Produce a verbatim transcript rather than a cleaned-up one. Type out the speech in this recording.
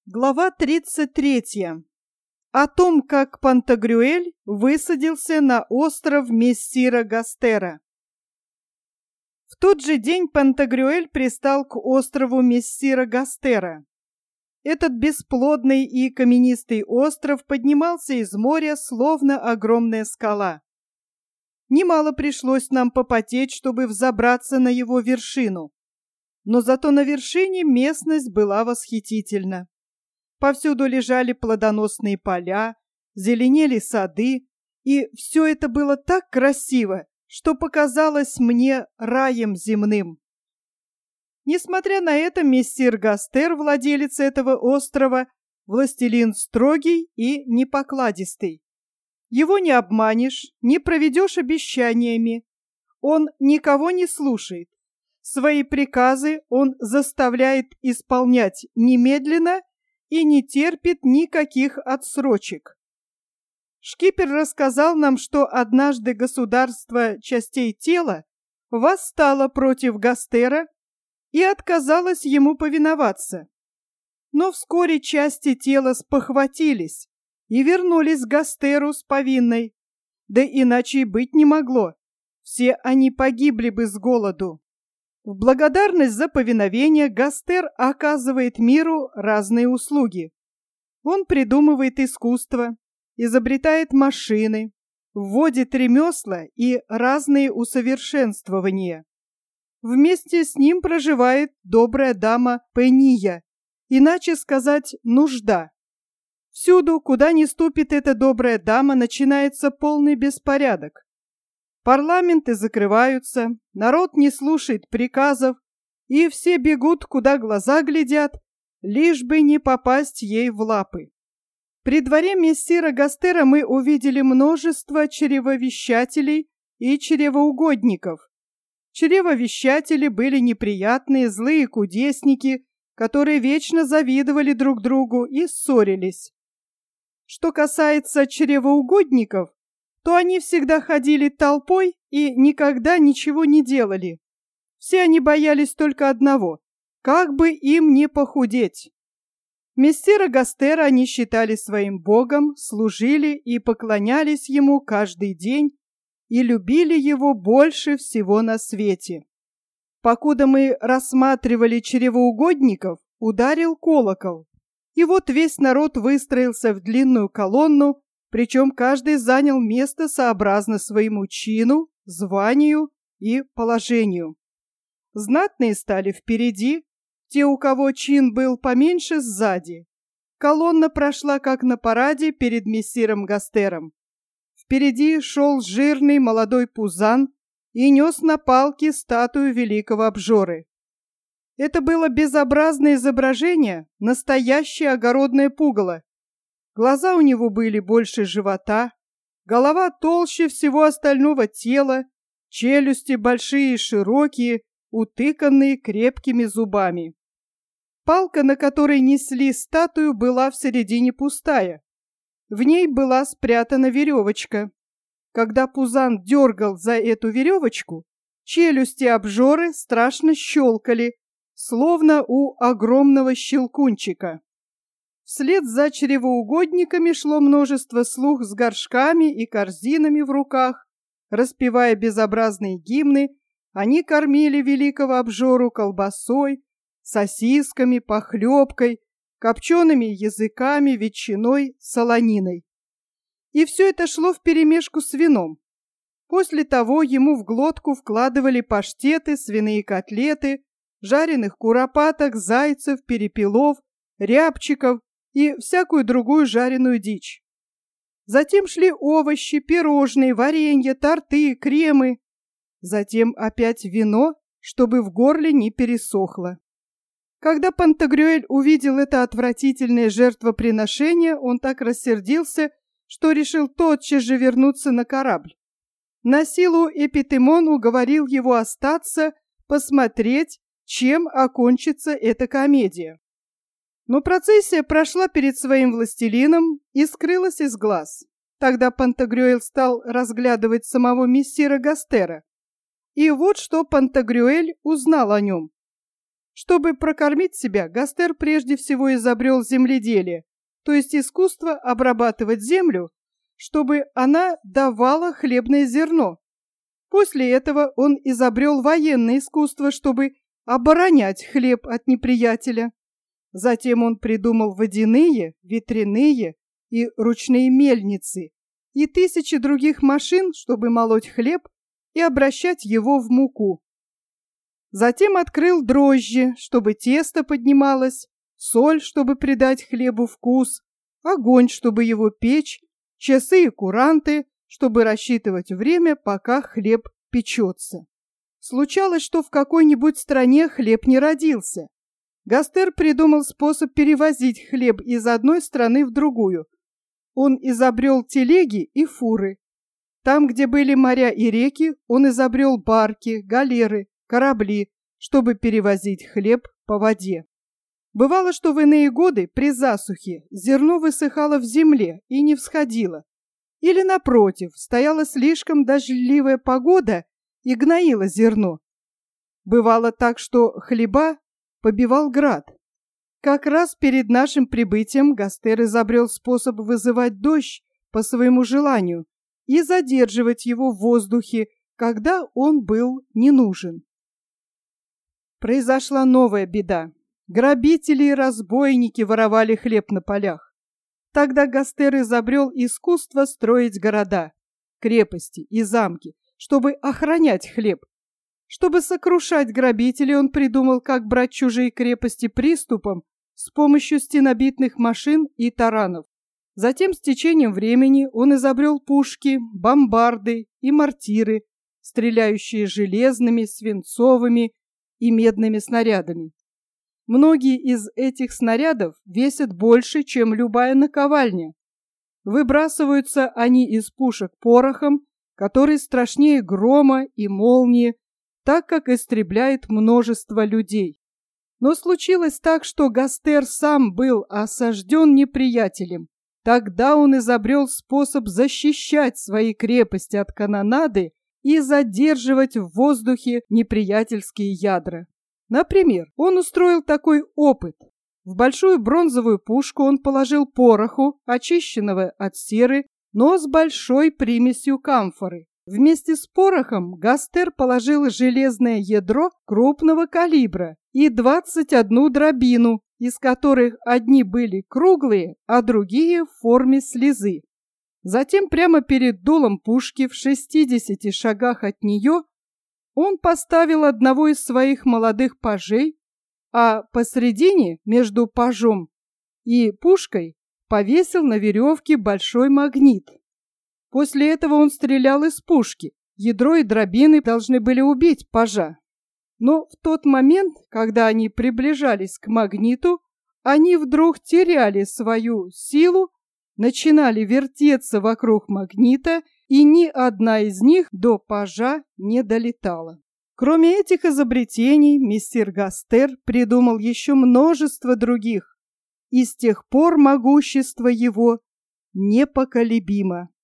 Глава тридцать третья. О том, как Пантагрюэль высадился на остров Мессира Гастера. В тот же день Пантагрюэль пристал к острову Мессира Гастера. Этот бесплодный и каменистый остров поднимался из моря, словно огромная скала. Немало пришлось нам попотеть, чтобы взобраться на его вершину, но зато на вершине местность была восхитительна. Повсюду лежали плодоносные поля, зеленели сады, и все это было так красиво, что показалось мне раем земным. Несмотря на это, мессир Гастер, владелец этого острова, властелин строгий и непокладистый. Его не обманешь, не проведешь обещаниями. Он никого не слушает. Свои приказы он заставляет исполнять немедленно и не терпит никаких отсрочек. Шкипер рассказал нам, что однажды государство частей тела восстало против Гастера и отказалось ему повиноваться. Но вскоре части тела спохватились и вернулись к Гастеру с повинной. Да иначе и быть не могло. Все они погибли бы с голоду. В благодарность за повиновение Гастер оказывает миру разные услуги. Он придумывает искусство, изобретает машины, вводит ремесла и разные усовершенствования. Вместе с ним проживает добрая дама Пения, иначе сказать, нужда. Всюду, куда ни ступит эта добрая дама, начинается полный беспорядок. Парламенты закрываются, народ не слушает приказов, и все бегут, куда глаза глядят, лишь бы не попасть ей в лапы. При дворе мессира Гастера мы увидели множество чревовещателей и чревоугодников. Чревовещатели были неприятные, злые кудесники, которые вечно завидовали друг другу и ссорились. Что касается чревоугодников, то они всегда ходили толпой и никогда ничего не делали. Все они боялись только одного – как бы им не похудеть. Мессира Гастера они считали своим богом, служили и поклонялись ему каждый день и любили его больше всего на свете. Покуда мы рассматривали чревоугодников, ударил колокол, и вот весь народ выстроился в длинную колонну, причем каждый занял место сообразно своему чину, званию и положению. Знатные стали впереди, те, у кого чин был поменьше, сзади. Колонна прошла, как на параде, перед мессиром Гастером. Впереди шел жирный молодой пузан и нес на палке статую великого обжоры. Это было безобразное изображение, настоящее огородное пугало. Глаза у него были больше живота, голова толще всего остального тела, челюсти большие и широкие, утыканные крепкими зубами. Палка, на которой несли статую, была в середине пустая. В ней была спрятана веревочка. Когда пузан дергал за эту веревочку, челюсти обжоры страшно щелкали, словно у огромного щелкунчика. Вслед за чревоугодниками шло множество слуг с горшками и корзинами в руках. Распевая безобразные гимны, они кормили великого обжору колбасой, сосисками, похлебкой, копчеными языками, ветчиной, солониной. И все это шло вперемешку с вином. После того ему в глотку вкладывали паштеты, свиные котлеты, жареных куропаток, зайцев, перепелов, рябчиков и всякую другую жареную дичь. Затем шли овощи, пирожные, варенье, торты, кремы. Затем опять вино, чтобы в горле не пересохло. Когда Пантагрюэль увидел это отвратительное жертвоприношение, он так рассердился, что решил тотчас же вернуться на корабль. На силу Эпитемон уговорил его остаться, посмотреть, чем окончится эта комедия. Но процессия прошла перед своим властелином и скрылась из глаз. Тогда Пантагрюэль стал разглядывать самого мессира Гастера. И вот что Пантагрюэль узнал о нем. Чтобы прокормить себя, Гастер прежде всего изобрел земледелие, то есть искусство обрабатывать землю, чтобы она давала хлебное зерно. После этого он изобрел военное искусство, чтобы оборонять хлеб от неприятеля. Затем он придумал водяные, ветряные и ручные мельницы и тысячи других машин, чтобы молоть хлеб и обращать его в муку. Затем открыл дрожжи, чтобы тесто поднималось, соль, чтобы придать хлебу вкус, огонь, чтобы его печь, часы и куранты, чтобы рассчитывать время, пока хлеб печется. Случалось, что в какой-нибудь стране хлеб не родился. Гастер придумал способ перевозить хлеб из одной страны в другую. Он изобрел телеги и фуры. Там, где были моря и реки, он изобрел барки, галеры, корабли, чтобы перевозить хлеб по воде. Бывало, что в иные годы при засухе зерно высыхало в земле и не всходило. Или, напротив, стояла слишком дождливая погода и гноило зерно. Бывало так, что хлеба побивал град. Как раз перед нашим прибытием Гастер изобрел способ вызывать дождь по своему желанию и задерживать его в воздухе, когда он был не нужен. Произошла новая беда. Грабители и разбойники воровали хлеб на полях. Тогда Гастер изобрел искусство строить города, крепости и замки, чтобы охранять хлеб. Чтобы сокрушать грабителей, он придумал, как брать чужие крепости приступом с помощью стенобитных машин и таранов. Затем, с течением времени, он изобрел пушки, бомбарды и мортиры, стреляющие железными, свинцовыми и медными снарядами. Многие из этих снарядов весят больше, чем любая наковальня. Выбрасываются они из пушек порохом, который страшнее грома и молнии, так как истребляет множество людей. Но случилось так, что Гастер сам был осажден неприятелем. Тогда он изобрел способ защищать свои крепости от канонады и задерживать в воздухе неприятельские ядра. Например, он устроил такой опыт. В большую бронзовую пушку он положил пороху, очищенного от серы, но с большой примесью камфоры. Вместе с порохом Гастер положил железное ядро крупного калибра и двадцать одну дробину, из которых одни были круглые, а другие в форме слезы. Затем прямо перед дулом пушки в шестидесяти шагах от нее он поставил одного из своих молодых пажей, а посредине между пажом и пушкой повесил на веревке большой магнит. После этого он стрелял из пушки. Ядро и дробины должны были убить пажа. Но в тот момент, когда они приближались к магниту, они вдруг теряли свою силу, начинали вертеться вокруг магнита, и ни одна из них до пажа не долетала. Кроме этих изобретений, мессир Гастер придумал еще множество других, и с тех пор могущество его непоколебимо.